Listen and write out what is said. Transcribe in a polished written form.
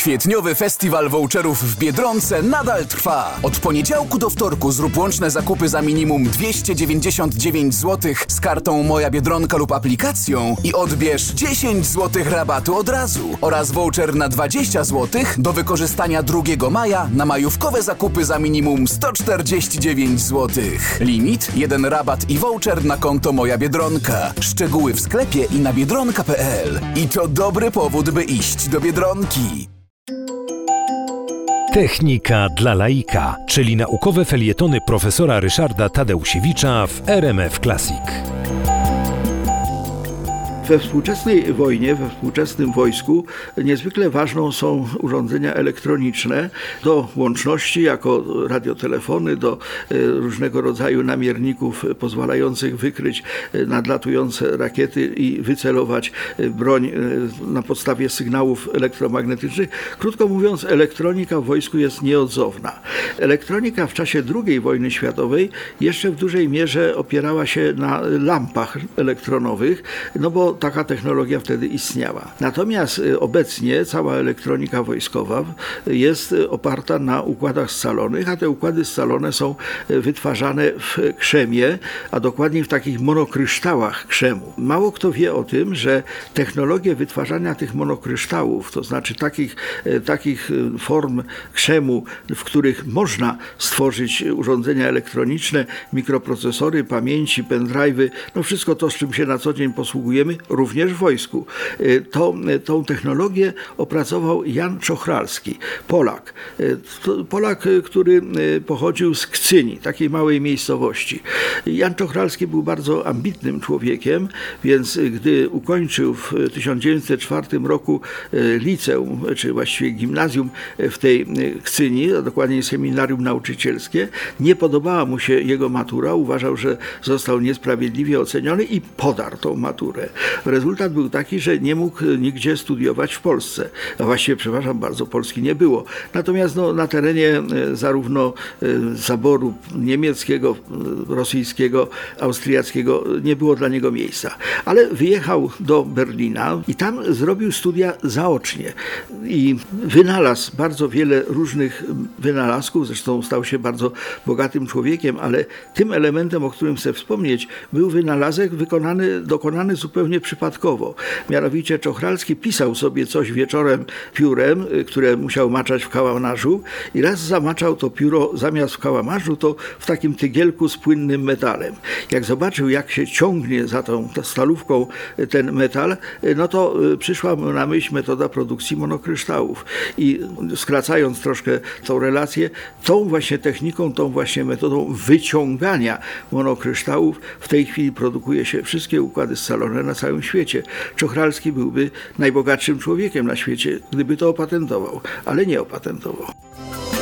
Kwietniowy festiwal voucherów w Biedronce nadal trwa. Od poniedziałku do wtorku zrób łączne zakupy za minimum 299 zł z kartą Moja Biedronka lub aplikacją i odbierz 10 zł rabatu od razu oraz voucher na 20 zł do wykorzystania 2 maja na majówkowe zakupy za minimum 149 zł. Limit, 1 rabat i voucher na konto Moja Biedronka. Szczegóły w sklepie i na biedronka.pl. I to dobry powód, by iść do Biedronki. Technika dla laika, czyli naukowe felietony profesora Ryszarda Tadeusiewicza w RMF Classic. We współczesnej wojnie, we współczesnym wojsku niezwykle ważną są urządzenia elektroniczne do łączności, jako radiotelefony, do różnego rodzaju namierników pozwalających wykryć nadlatujące rakiety i wycelować broń na podstawie sygnałów elektromagnetycznych. Krótko mówiąc, elektronika w wojsku jest nieodzowna. Elektronika w czasie II wojny światowej jeszcze w dużej mierze opierała się na lampach elektronowych, no bo taka technologia wtedy istniała. Natomiast obecnie cała elektronika wojskowa jest oparta na układach scalonych, a te układy scalone są wytwarzane w krzemie, a dokładniej w takich monokryształach krzemu. Mało kto wie o tym, że technologię wytwarzania tych monokryształów, to znaczy takich form krzemu, w których można stworzyć urządzenia elektroniczne, mikroprocesory, pamięci, pendrive'y, no wszystko to, z czym się na co dzień posługujemy, również w wojsku. Tą technologię opracował Jan Czochralski, Polak. Polak, który pochodził z Kcyni, takiej małej miejscowości. Jan Czochralski był bardzo ambitnym człowiekiem, więc gdy ukończył w 1904 roku liceum, czy właściwie gimnazjum w tej Kcyni, a dokładnie seminarium nauczycielskie, nie podobała mu się jego matura, uważał, że został niesprawiedliwie oceniony i podarł tą maturę. Rezultat był taki, że nie mógł nigdzie studiować w Polsce. A właściwie, przepraszam bardzo, Polski nie było. Natomiast na terenie zarówno zaboru niemieckiego, rosyjskiego, austriackiego nie było dla niego miejsca. Ale wyjechał do Berlina i tam zrobił studia zaocznie. I wynalazł bardzo wiele różnych wynalazków, zresztą stał się bardzo bogatym człowiekiem, ale tym elementem, o którym chcę wspomnieć, był wynalazek dokonany zupełnie przypadkowo. Mianowicie Czochralski pisał sobie coś wieczorem piórem, które musiał maczać w kałamarzu i raz zamaczał to pióro zamiast w kałamarzu, to w takim tygielku z płynnym metalem. Jak zobaczył, jak się ciągnie za tą stalówką ten metal, no to przyszła mu na myśl metoda produkcji monokryształów. I skracając troszkę tą relację, tą właśnie techniką, tą właśnie metodą wyciągania monokryształów w tej chwili produkuje się wszystkie układy scalone na całym świecie. Czochralski byłby najbogatszym człowiekiem na świecie, gdyby to opatentował, ale nie opatentował.